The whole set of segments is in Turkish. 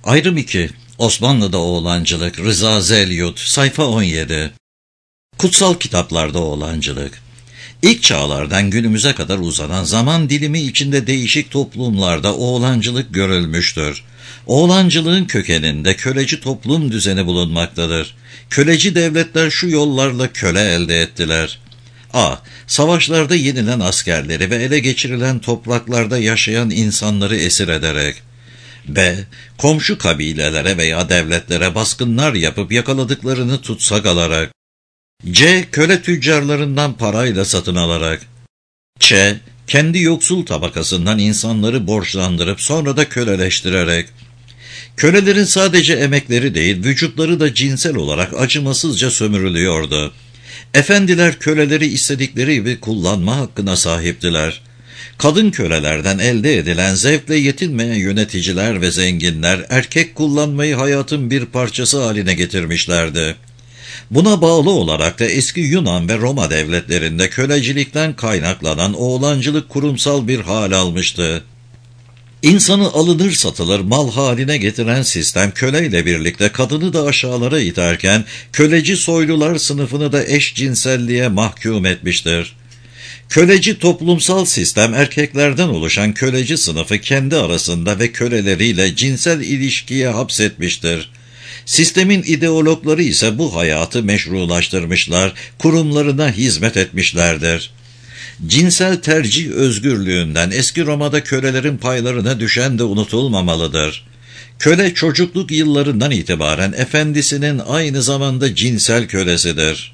Ayrım 2. Osmanlı'da oğlancılık. Rıza Zelyut. Sayfa 17. Kutsal kitaplarda oğlancılık. İlk çağlardan günümüze kadar uzanan zaman dilimi içinde değişik toplumlarda oğlancılık görülmüştür. Oğlancılığın kökeninde köleci toplum düzeni bulunmaktadır. Köleci devletler şu yollarla köle elde ettiler. A. Savaşlarda yenilen askerleri ve ele geçirilen topraklarda yaşayan insanları esir ederek. B. Komşu kabilelere veya devletlere baskınlar yapıp yakaladıklarını tutsak alarak. C. Köle tüccarlarından parayla satın alarak. Ç. Kendi yoksul tabakasından insanları borçlandırıp sonra da köleleştirerek. Kölelerin sadece emekleri değil, vücutları da cinsel olarak acımasızca sömürülüyordu. Efendiler köleleri istedikleri gibi kullanma hakkına sahiptiler. Kadın kölelerden elde edilen zevkle yetinmeyen yöneticiler ve zenginler erkek kullanmayı hayatın bir parçası haline getirmişlerdi. Buna bağlı olarak da eski Yunan ve Roma devletlerinde kölecilikten kaynaklanan oğlancılık kurumsal bir hal almıştı. İnsanı alınır satılır mal haline getiren sistem köleyle birlikte kadını da aşağılara iterken köleci soylular sınıfını da eşcinselliğe mahkum etmiştir. Köleci toplumsal sistem erkeklerden oluşan köleci sınıfı kendi arasında ve köleleriyle cinsel ilişkiye hapsetmiştir. Sistemin ideologları ise bu hayatı meşrulaştırmışlar, kurumlarına hizmet etmişlerdir. Cinsel tercih özgürlüğünden eski Roma'da kölelerin paylarına düşen de unutulmamalıdır. Köle çocukluk yıllarından itibaren efendisinin aynı zamanda cinsel kölesidir.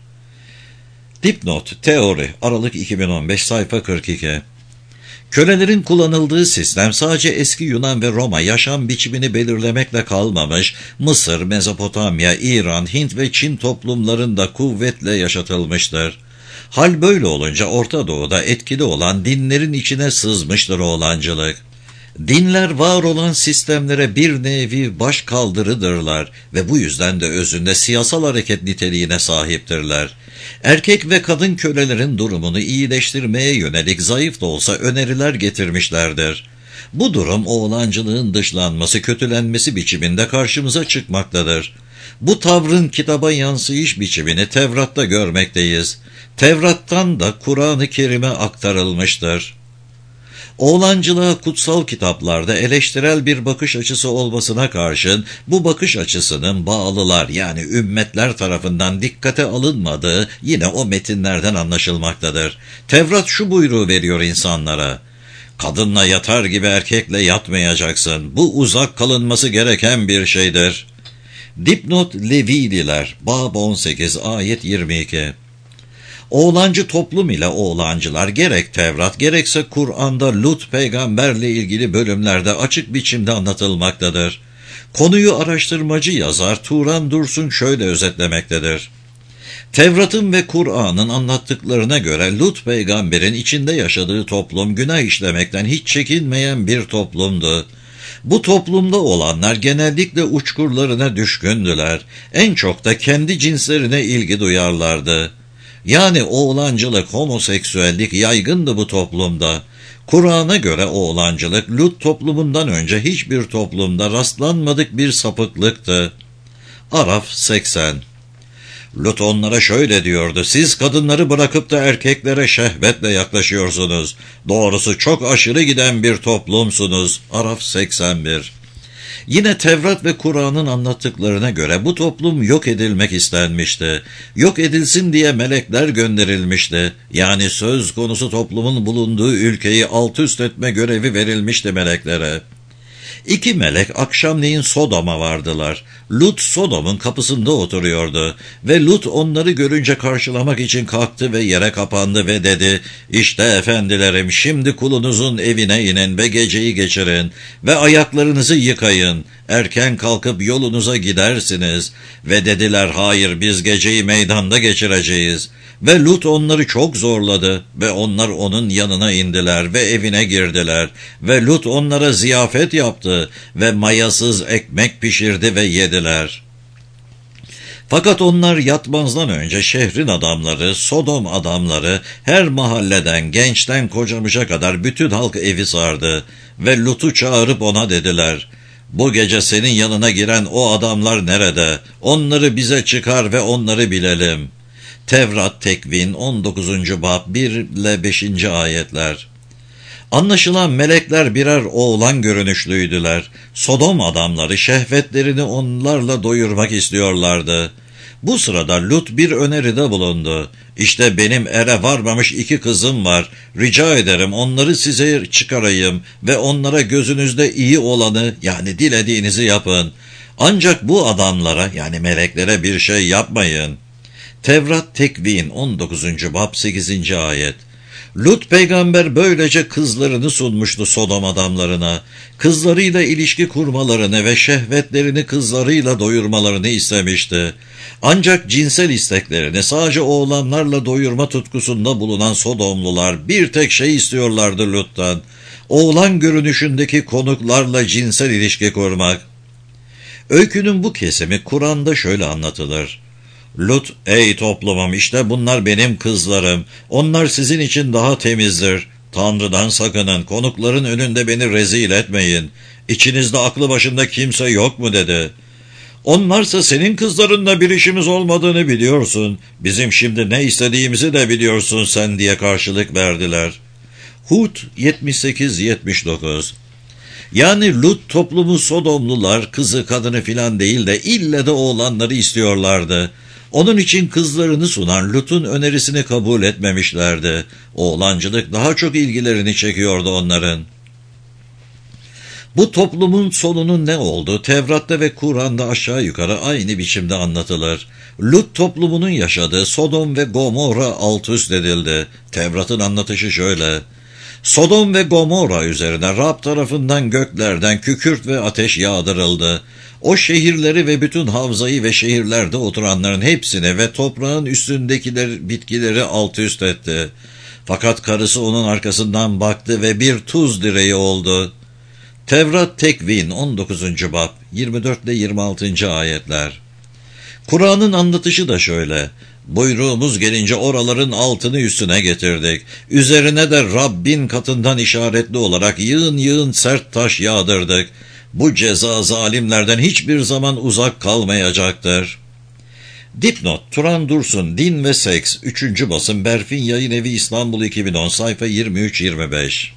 Dipnot, Teori, Aralık 2015, sayfa 42. Kölelerin kullanıldığı sistem sadece eski Yunan ve Roma yaşam biçimini belirlemekle kalmamış, Mısır, Mezopotamya, İran, Hint ve Çin toplumlarında kuvvetle yaşatılmıştır. Hal böyle olunca Orta Doğu'da etkili olan dinlerin içine sızmıştır oğlancılık. Dinler var olan sistemlere bir nevi baş kaldırıdırlar ve bu yüzden de özünde siyasal hareket niteliğine sahiptirler. Erkek ve kadın kölelerin durumunu iyileştirmeye yönelik zayıf da olsa öneriler getirmişlerdir. Bu durum oğlancılığın dışlanması, kötülenmesi biçiminde karşımıza çıkmaktadır. Bu tavrın kitaba yansıyış biçimini Tevrat'ta görmekteyiz. Tevrat'tan da Kur'an-ı Kerim'e aktarılmıştır. Oğlancılığa kutsal kitaplarda eleştirel bir bakış açısı olmasına karşın bu bakış açısının bağlılar yani ümmetler tarafından dikkate alınmadığı yine o metinlerden anlaşılmaktadır. Tevrat şu buyruğu veriyor insanlara: kadınla yatar gibi erkekle yatmayacaksın. Bu uzak kalınması gereken bir şeydir. Dipnot Levililer, Bab 18, ayet 22. Oğlancı toplum ile oğlancılar gerek Tevrat gerekse Kur'an'da Lut peygamberle ilgili bölümlerde açık biçimde anlatılmaktadır. Konuyu araştırmacı yazar Turan Dursun şöyle özetlemektedir: Tevrat'ın ve Kur'an'ın anlattıklarına göre Lut peygamberin içinde yaşadığı toplum günah işlemekten hiç çekinmeyen bir toplumdu. Bu toplumda olanlar genellikle uçkurlarına düşkündüler. En çok da kendi cinslerine ilgi duyarlardı. Yani oğlancılık, homoseksüellik yaygındı bu toplumda. Kur'an'a göre oğlancılık Lut toplumundan önce hiçbir toplumda rastlanmadık bir sapıklıktı. Araf 80. Lut onlara şöyle diyordu: siz kadınları bırakıp da erkeklere şehvetle yaklaşıyorsunuz. Doğrusu çok aşırı giden bir toplumsunuz. Araf 81. Yine Tevrat ve Kur'an'ın anlattıklarına göre bu toplum yok edilmek istenmişti. Yok edilsin diye melekler gönderilmişti. Yani söz konusu toplumun bulunduğu ülkeyi alt üst etme görevi verilmişti meleklere. İki melek akşamleyin Sodom'a vardılar. Lut Sodom'un kapısında oturuyordu ve Lut onları görünce karşılamak için kalktı ve yere kapandı ve dedi: İşte efendilerim, şimdi kulunuzun evine inin ve geceyi geçirin ve ayaklarınızı yıkayın. Erken kalkıp yolunuza gidersiniz. Ve dediler: hayır, biz geceyi meydanda geçireceğiz. Ve Lut onları çok zorladı ve onlar onun yanına indiler ve evine girdiler ve Lut onlara ziyafet yaptı ve mayasız ekmek pişirdi ve yediler. Fakat onlar yatmazdan önce şehrin adamları, Sodom adamları, her mahalleden gençten kocamışa kadar bütün halk evi sardı ve Lut'u çağırıp ona dediler: Bu gece senin yanına giren o adamlar nerede? Onları bize çıkar ve onları bilelim. Tevrat Tekvin 19. bab 1 ile 5. ayetler. Anlaşılan melekler birer oğlan görünüşlüydüler. Sodom adamları şehvetlerini onlarla doyurmak istiyorlardı. Bu sırada Lut bir öneride bulundu. İşte benim ere varmamış 2 kızım var. Rica ederim onları size çıkarayım ve onlara gözünüzde iyi olanı yani dilediğinizi yapın. Ancak bu adamlara yani meleklere bir şey yapmayın. Tevrat Tekvin 19. bab 8. ayet. Lut peygamber böylece kızlarını sunmuştu Sodom adamlarına. Kızlarıyla ilişki kurmalarını ve şehvetlerini kızlarıyla doyurmalarını istemişti. Ancak cinsel isteklerini sadece oğlanlarla doyurma tutkusunda bulunan Sodomlular bir tek şey istiyorlardı Lut'tan. Oğlan görünüşündeki konuklarla cinsel ilişki kurmak. Öykünün bu kesimi Kur'an'da şöyle anlatılır. Lut, ey toplumum işte bunlar benim kızlarım. Onlar sizin için daha temizdir. Tanrı'dan sakının, konukların önünde beni rezil etmeyin. İçinizde aklı başında kimse yok mu dedi. Onlarsa senin kızlarınla bir işimiz olmadığını biliyorsun. Bizim şimdi ne istediğimizi de biliyorsun sen diye karşılık verdiler. Hud 78-79. Yani Lut toplumu Sodomlular kızı kadını filan değil de ille de oğlanları istiyorlardı. Onun için kızlarını sunan Lut'un önerisini kabul etmemişlerdi. Oğlancılık daha çok ilgilerini çekiyordu onların. Bu toplumun sonunun ne olduğu Tevrat'ta ve Kur'an'da aşağı yukarı aynı biçimde anlatılır. Lut toplumunun yaşadığı Sodom ve Gomorra alt üst edildi. Tevrat'ın anlatışı şöyle. Sodom ve Gomorra üzerine Rab tarafından göklerden kükürt ve ateş yağdırıldı. O şehirleri ve bütün havzayı ve şehirlerde oturanların hepsini ve toprağın üstündekileri bitkileri alt üst etti. Fakat karısı onun arkasından baktı ve bir tuz direği oldu. Tevrat Tekvin 19. bab 24 ile 26. ayetler. Kur'an'ın anlatışı da şöyle. Buyruğumuz gelince oraların altını üstüne getirdik. Üzerine de Rabbin katından işaretli olarak yığın yığın sert taş yağdırdık. Bu ceza zalimlerden hiçbir zaman uzak kalmayacaktır. Dipnot, Turan Dursun, Din ve Seks, 3. basım, Berfin Yayın Evi, İstanbul 2010, sayfa 23-25.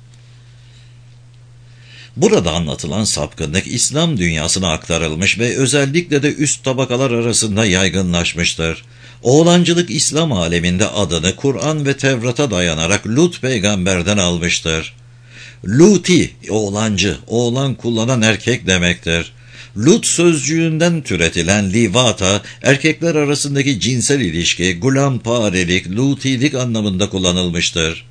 Burada anlatılan sapkınlık İslam dünyasına aktarılmış ve özellikle de üst tabakalar arasında yaygınlaşmıştır. Oğlancılık İslam aleminde adını Kur'an ve Tevrat'a dayanarak Lut peygamberden almıştır. Luti, oğlancı, oğlan kullanan erkek demektir. Lut sözcüğünden türetilen livata, erkekler arasındaki cinsel ilişki, gulamparelik, lutilik anlamında kullanılmıştır.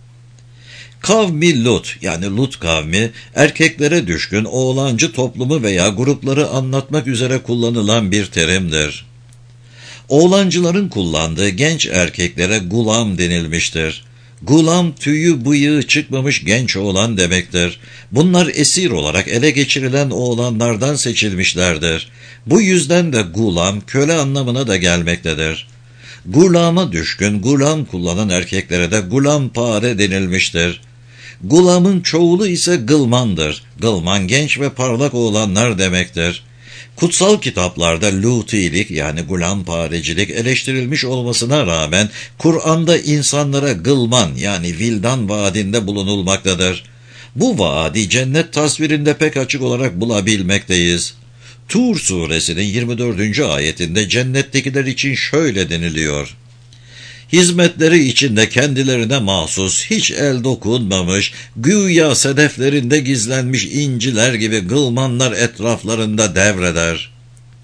Kavmi Lut yani Lut kavmi, erkeklere düşkün oğlancı toplumu veya grupları anlatmak üzere kullanılan bir terimdir. Oğlancıların kullandığı genç erkeklere gulam denilmiştir. Gulam tüyü bıyığı çıkmamış genç oğlan demektir. Bunlar esir olarak ele geçirilen oğlanlardan seçilmişlerdir. Bu yüzden de gulam köle anlamına da gelmektedir. Gulama düşkün, gulam kullanan erkeklere de gulampare denilmiştir. Gulamın çoğulu ise gılmandır. Gılman genç ve parlak oğlanlar demektir. Kutsal kitaplarda lutilik yani gulamparecilik eleştirilmiş olmasına rağmen Kur'an'da insanlara gılman yani vildan vaadinde bulunulmaktadır. Bu vaadi cennet tasvirinde pek açık olarak bulabilmekteyiz. Tur suresinin 24. ayetinde cennettekiler için şöyle deniliyor. Hizmetleri içinde kendilerine mahsus, hiç el dokunmamış, güya sedeflerinde gizlenmiş inciler gibi gılmanlar etraflarında devreder.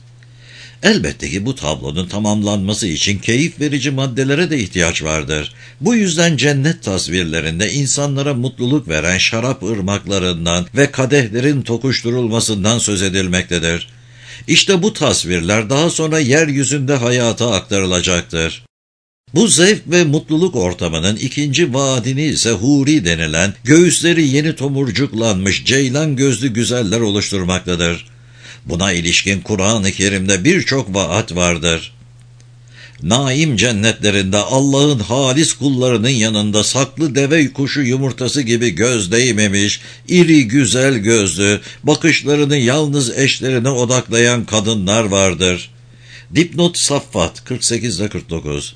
Elbette ki bu tablonun tamamlanması için keyif verici maddelere de ihtiyaç vardır. Bu yüzden cennet tasvirlerinde insanlara mutluluk veren şarap ırmaklarından ve kadehlerin tokuşturulmasından söz edilmektedir. İşte bu tasvirler daha sonra yeryüzünde hayata aktarılacaktır. Bu zevk ve mutluluk ortamının ikinci vaadini ise huri denilen, göğüsleri yeni tomurcuklanmış ceylan gözlü güzeller oluşturmaktadır. Buna ilişkin Kur'an-ı Kerim'de birçok vaat vardır. Naim cennetlerinde Allah'ın halis kullarının yanında saklı deve kuşu yumurtası gibi göz değmemiş, iri güzel gözlü, bakışlarını yalnız eşlerine odaklayan kadınlar vardır. Dipnot Saffat 48-49.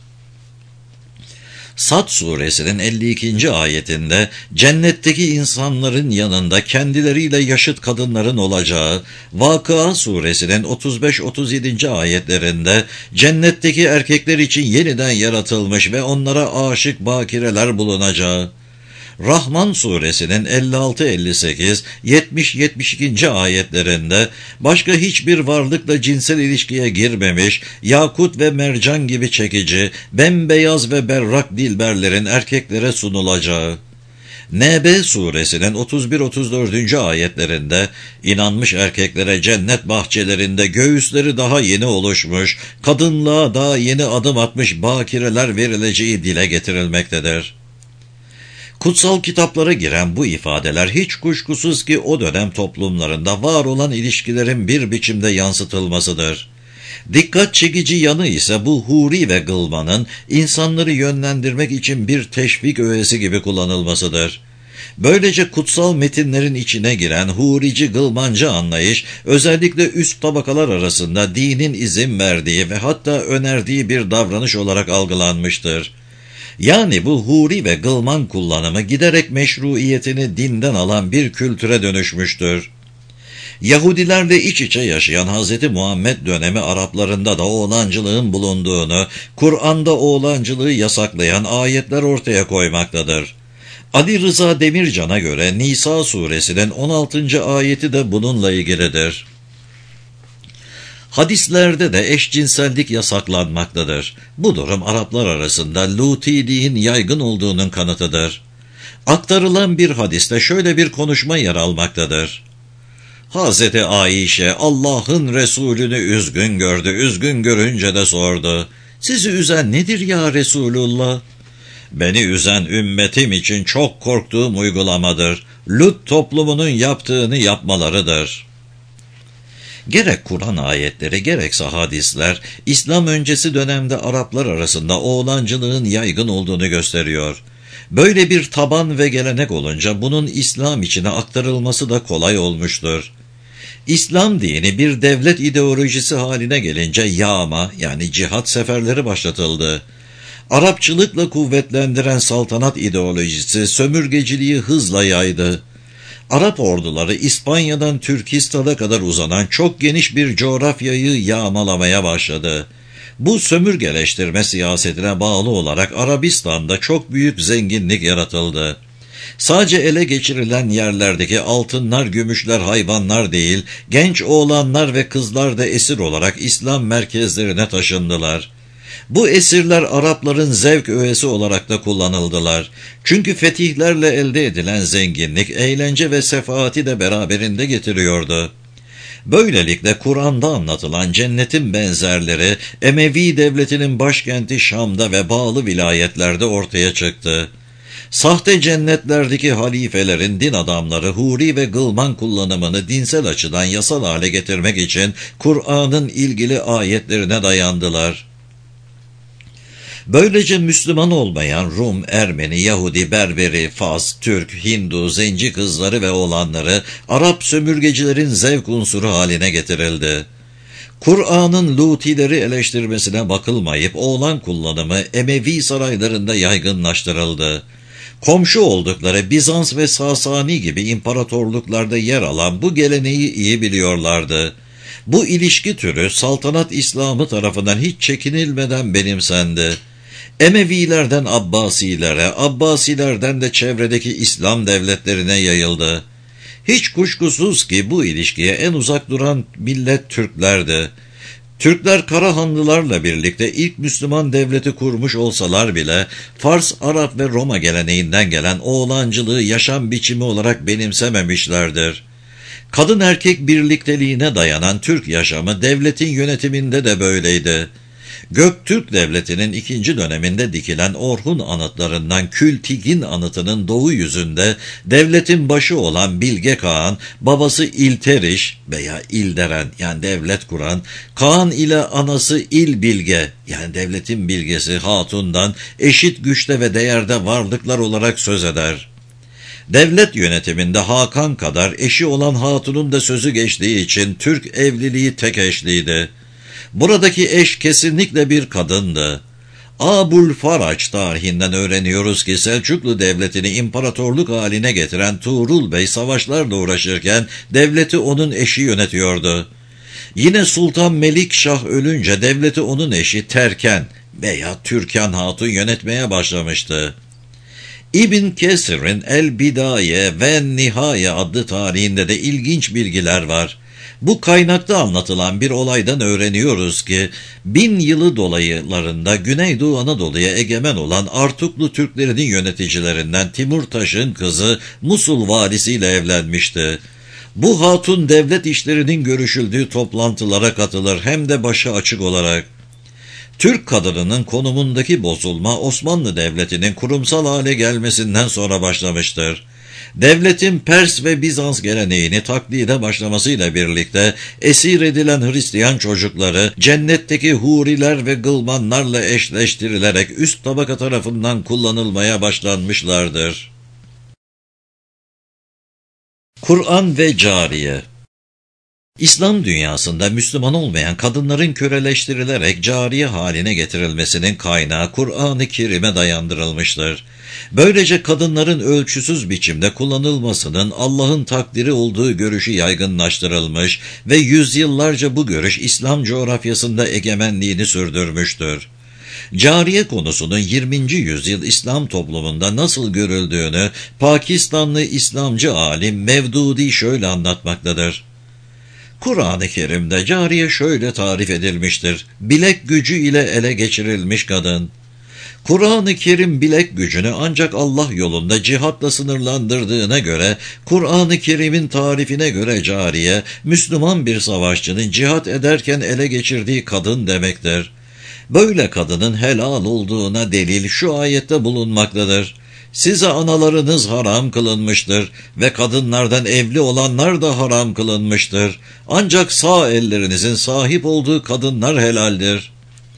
Sad suresinin 52. ayetinde cennetteki insanların yanında kendileriyle yaşıt kadınların olacağı, Vakıa suresinin 35-37. ayetlerinde cennetteki erkekler için yeniden yaratılmış ve onlara aşık bakireler bulunacağı, Rahman suresinin 56-58, 70-72. ayetlerinde başka hiçbir varlıkla cinsel ilişkiye girmemiş, yakut ve mercan gibi çekici, bembeyaz ve berrak dilberlerin erkeklere sunulacağı, Nebe suresinin 31-34. ayetlerinde inanmış erkeklere cennet bahçelerinde göğüsleri daha yeni oluşmuş, kadınlığa daha yeni adım atmış bakireler verileceği dile getirilmektedir. Kutsal kitaplara giren bu ifadeler hiç kuşkusuz ki o dönem toplumlarında var olan ilişkilerin bir biçimde yansıtılmasıdır. Dikkat çekici yanı ise bu huri ve gılmanın insanları yönlendirmek için bir teşvik öğesi gibi kullanılmasıdır. Böylece kutsal metinlerin içine giren hurici gılmancı anlayış özellikle üst tabakalar arasında dinin izin verdiği ve hatta önerdiği bir davranış olarak algılanmıştır. Yani bu huri ve gılman kullanımı giderek meşruiyetini dinden alan bir kültüre dönüşmüştür. Yahudilerle iç içe yaşayan Hz. Muhammed dönemi Araplarında da oğlancılığın bulunduğunu, Kur'an'da oğlancılığı yasaklayan ayetler ortaya koymaktadır. Ali Rıza Demircan'a göre Nisa suresinin 16. ayeti de bununla ilgilidir. Hadislerde de eşcinsellik yasaklanmaktadır. Bu durum Araplar arasında Lutiliğin yaygın olduğunun kanıtıdır. Aktarılan bir hadiste şöyle bir konuşma yer almaktadır. Hazreti Ayşe Allah'ın Resulünü üzgün gördü, üzgün görünce de sordu. Sizi üzen nedir ya Resulullah? Beni üzen ümmetim için çok korktuğum uygulamadır. Lut toplumunun yaptığını yapmalarıdır. Gerek Kur'an ayetleri gerekse hadisler, İslam öncesi dönemde Araplar arasında oğlancılığın yaygın olduğunu gösteriyor. Böyle bir taban ve gelenek olunca bunun İslam içine aktarılması da kolay olmuştur. İslam dini bir devlet ideolojisi haline gelince yağma yani cihat seferleri başlatıldı. Arapçılıkla kuvvetlendiren saltanat ideolojisi sömürgeciliği hızla yaydı. Arap orduları İspanya'dan Türkistan'a kadar uzanan çok geniş bir coğrafyayı yağmalamaya başladı. Bu sömürgeleştirme siyasetine bağlı olarak Arabistan'da çok büyük zenginlik yaratıldı. Sadece ele geçirilen yerlerdeki altınlar, gümüşler, hayvanlar değil, genç oğlanlar ve kızlar da esir olarak İslam merkezlerine taşındılar. Bu esirler Arapların zevk öğesi olarak da kullanıldılar. Çünkü fetihlerle elde edilen zenginlik, eğlence ve sefaati de beraberinde getiriyordu. Böylelikle Kur'an'da anlatılan cennetin benzerleri Emevi devletinin başkenti Şam'da ve bağlı vilayetlerde ortaya çıktı. Sahte cennetlerdeki halifelerin din adamları huri ve gılman kullanımını dinsel açıdan yasal hale getirmek için Kur'an'ın ilgili ayetlerine dayandılar. Böylece Müslüman olmayan Rum, Ermeni, Yahudi, Berberi, Fas, Türk, Hindu, zenci kızları ve oğlanları Arap sömürgecilerin zevk unsuru haline getirildi. Kur'an'ın Lutileri eleştirmesine bakılmayıp oğlan kullanımı Emevi saraylarında yaygınlaştırıldı. Komşu oldukları Bizans ve Sasani gibi imparatorluklarda yer alan bu geleneği iyi biliyorlardı. Bu ilişki türü saltanat İslamı tarafından hiç çekinilmeden benimsendi. Emevilerden Abbasilere, Abbasilerden de çevredeki İslam devletlerine yayıldı. Hiç kuşkusuz ki bu ilişkiye en uzak duran millet Türklerdi. Türkler Karahanlılarla birlikte ilk Müslüman devleti kurmuş olsalar bile Fars, Arap ve Roma geleneğinden gelen oğlancılığı yaşam biçimi olarak benimsememişlerdir. Kadın erkek birlikteliğine dayanan Türk yaşamı devletin yönetiminde de böyleydi. Göktürk Devleti'nin 2. döneminde dikilen Orhun anıtlarından Kültigin anıtının doğu yüzünde devletin başı olan Bilge Kağan, babası İlteriş veya İlderen yani devlet kuran, Kağan ile anası İlbilge yani devletin bilgesi Hatun'dan eşit güçte ve değerde varlıklar olarak söz eder. Devlet yönetiminde Hakan kadar eşi olan Hatun'un da sözü geçtiği için Türk evliliği tek eşliydi. Buradaki eş kesinlikle bir kadındı. Abulfaraç tarihinden öğreniyoruz ki Selçuklu Devleti'ni imparatorluk haline getiren Tuğrul Bey savaşlarla uğraşırken devleti onun eşi yönetiyordu. Yine Sultan Melikşah ölünce devleti onun eşi Terken veya Türkan Hatun yönetmeye başlamıştı. İbn Kesir'in El-Bidaye ve Nihaye adlı tarihinde de ilginç bilgiler var. Bu kaynakta anlatılan bir olaydan öğreniyoruz ki 1000 yılı dolaylarında Güneydoğu Anadolu'ya egemen olan Artuklu Türklerinin yöneticilerinden Timurtaş'ın kızı Musul valisiyle evlenmişti. Bu hatun devlet işlerinin görüşüldüğü toplantılara katılır hem de başı açık olarak. Türk kadınının konumundaki bozulma Osmanlı Devleti'nin kurumsal hale gelmesinden sonra başlamıştır. Devletin Pers ve Bizans geleneğini taklide başlamasıyla birlikte esir edilen Hristiyan çocukları cennetteki huriler ve gılmanlarla eşleştirilerek üst tabaka tarafından kullanılmaya başlanmışlardır. Kur'an ve cariye. İslam dünyasında Müslüman olmayan kadınların köleleştirilerek cariye haline getirilmesinin kaynağı Kur'an-ı Kerim'e dayandırılmıştır. Böylece kadınların ölçüsüz biçimde kullanılmasının Allah'ın takdiri olduğu görüşü yaygınlaştırılmış ve yüzyıllarca bu görüş İslam coğrafyasında egemenliğini sürdürmüştür. Cariye konusunun 20. yüzyıl İslam toplumunda nasıl görüldüğünü Pakistanlı İslamcı alim Mevdudi şöyle anlatmaktadır. Kur'an-ı Kerim'de cariye şöyle tarif edilmiştir: bilek gücü ile ele geçirilmiş kadın. Kur'an-ı Kerim bilek gücünü ancak Allah yolunda cihatla sınırlandırdığına göre, Kur'an-ı Kerim'in tarifine göre cariye, Müslüman bir savaşçının cihat ederken ele geçirdiği kadın demektir. Böyle kadının helal olduğuna delil şu ayette bulunmaktadır: size analarınız haram kılınmıştır ve kadınlardan evli olanlar da haram kılınmıştır. Ancak sağ ellerinizin sahip olduğu kadınlar helaldir.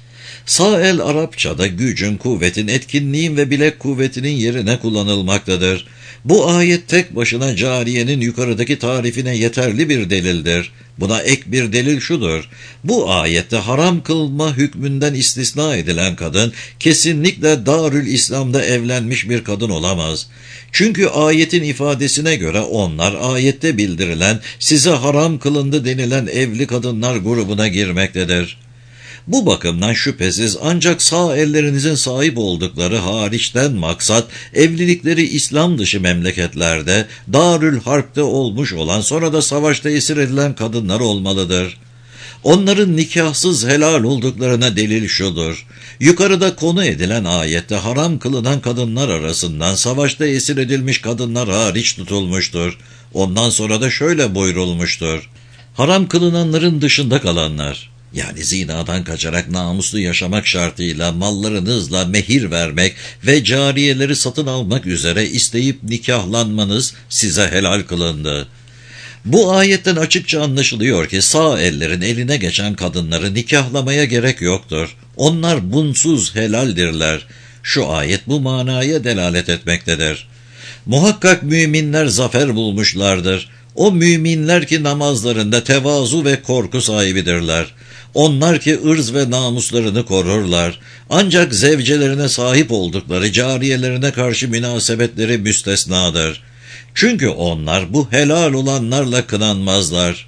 Sağ el Arapçada gücün, kuvvetin, etkinliğin ve bilek kuvvetinin yerine kullanılmaktadır. Bu ayet tek başına cariyenin yukarıdaki tarifine yeterli bir delildir. Buna ek bir delil şudur: bu ayette haram kılma hükmünden istisna edilen kadın kesinlikle Darül İslam'da evlenmiş bir kadın olamaz. Çünkü ayetin ifadesine göre onlar ayette bildirilen size haram kılındı denilen evli kadınlar grubuna girmektedir. Bu bakımdan şüphesiz ancak sağ ellerinizin sahip oldukları hariçten maksat evlilikleri İslam dışı memleketlerde Darül Harp'te olmuş olan sonra da savaşta esir edilen kadınlar olmalıdır. Onların nikahsız helal olduklarına delil şudur: yukarıda konu edilen ayette haram kılınan kadınlar arasından savaşta esir edilmiş kadınlar hariç tutulmuştur. Ondan sonra da şöyle buyurulmuştur: haram kılınanların dışında kalanlar, yani zinadan kaçarak namuslu yaşamak şartıyla mallarınızla mehir vermek ve cariyeleri satın almak üzere isteyip nikahlanmanız size helal kılındı. Bu ayetten açıkça anlaşılıyor ki sağ ellerin eline geçen kadınları nikahlamaya gerek yoktur. Onlar bunsuz helaldirler. Şu ayet bu manaya delalet etmektedir. Muhakkak müminler zafer bulmuşlardır. O müminler ki namazlarında tevazu ve korku sahibidirler. Onlar ki ırz ve namuslarını korurlar. Ancak zevcelerine sahip oldukları cariyelerine karşı münasebetleri müstesnadır. Çünkü onlar bu helal olanlarla kınanmazlar.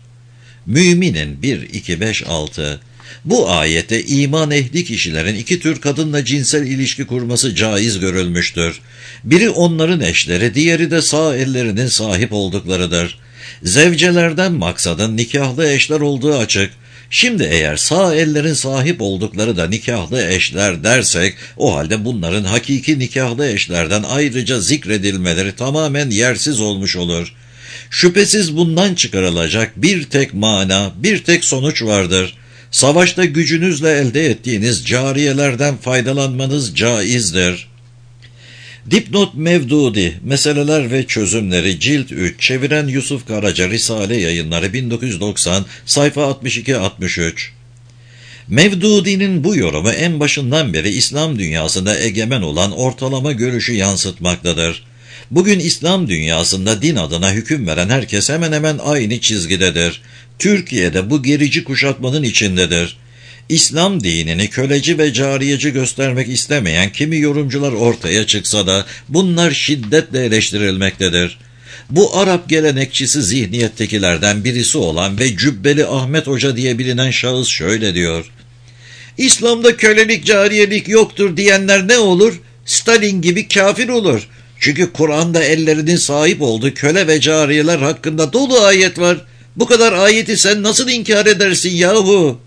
Müminin 1-2-5-6. Bu ayette iman ehli kişilerin iki tür kadınla cinsel ilişki kurması caiz görülmüştür. Biri onların eşleri, diğeri de sağ ellerinin sahip olduklarıdır. Zevcelerden maksadın nikahlı eşler olduğu açık. Şimdi eğer sağ ellerin sahip oldukları da nikahlı eşler dersek, o halde bunların hakiki nikahlı eşlerden ayrıca zikredilmeleri tamamen yersiz olmuş olur. Şüphesiz bundan çıkarılacak bir tek mana, bir tek sonuç vardır. Savaşta gücünüzle elde ettiğiniz cariyelerden faydalanmanız caizdir. Dipnot Mevdudi, Meseleler ve Çözümleri, Cilt 3, çeviren Yusuf Karaca, Risale Yayınları, 1990, sayfa 62-63. Mevdudi'nin bu yorumu en başından beri İslam dünyasında egemen olan ortalama görüşü yansıtmaktadır. Bugün İslam dünyasında din adına hüküm veren herkes hemen hemen aynı çizgidedir. Türkiye'de bu gerici kuşatmanın içindedir. İslam dinini köleci ve cariyeci göstermek istemeyen kimi yorumcular ortaya çıksa da bunlar şiddetle eleştirilmektedir. Bu Arap gelenekçisi zihniyettekilerden birisi olan ve Cübbeli Ahmet Hoca diye bilinen şahıs şöyle diyor: İslam'da kölelik, cariyelik yoktur diyenler ne olur? Stalin gibi kafir olur. Çünkü Kur'an'da ellerinin sahip olduğu köle ve cariyeler hakkında dolu ayet var. Bu kadar ayeti sen nasıl inkar edersin yahu?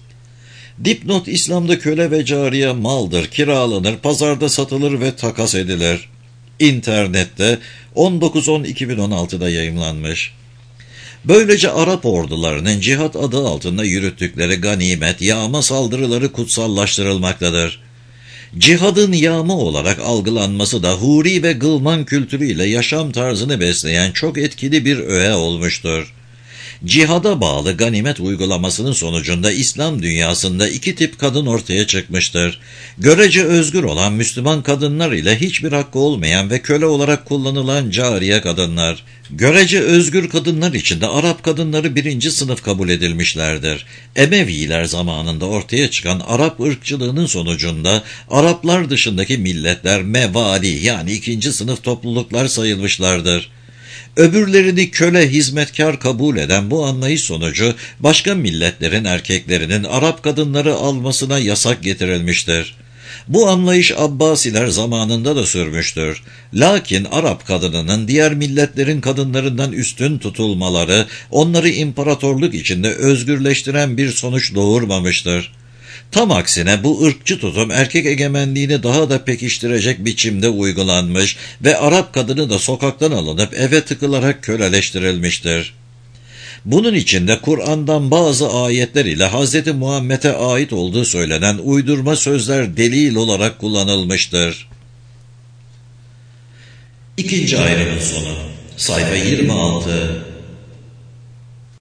Dipnot: İslam'da köle ve cariye maldır, kiralanır, pazarda satılır ve takas edilir. İnternette 19.10.2016'da yayımlanmış. Böylece Arap ordularının cihat adı altında yürüttükleri ganimet, yağma saldırıları kutsallaştırılmaktadır. Cihadın yağma olarak algılanması da huri ve gılman kültürüyle yaşam tarzını besleyen çok etkili bir öğe olmuştur. Cihada bağlı ganimet uygulamasının sonucunda İslam dünyasında iki tip kadın ortaya çıkmıştır. Görece özgür olan Müslüman kadınlar ile hiçbir hakkı olmayan ve köle olarak kullanılan cariye kadınlar. Görece özgür kadınlar içinde Arap kadınları birinci sınıf kabul edilmişlerdir. Emeviler zamanında ortaya çıkan Arap ırkçılığının sonucunda Araplar dışındaki milletler mevali yani ikinci sınıf topluluklar sayılmışlardır. Öbürlerini köle, hizmetkar kabul eden bu anlayış sonucu başka milletlerin erkeklerinin Arap kadınları almasına yasak getirilmiştir. Bu anlayış Abbasiler zamanında da sürmüştür. Lakin Arap kadınının diğer milletlerin kadınlarından üstün tutulmaları onları imparatorluk içinde özgürleştiren bir sonuç doğurmamıştır. Tam aksine bu ırkçı tutum erkek egemenliğini daha da pekiştirecek biçimde uygulanmış ve Arap kadını da sokaktan alınıp eve tıkılarak köleleştirilmiştir. Bunun içinde Kur'an'dan bazı ayetler ile Hz. Muhammed'e ait olduğu söylenen uydurma sözler delil olarak kullanılmıştır. İkinci ayrımın sonu. Sayfa 26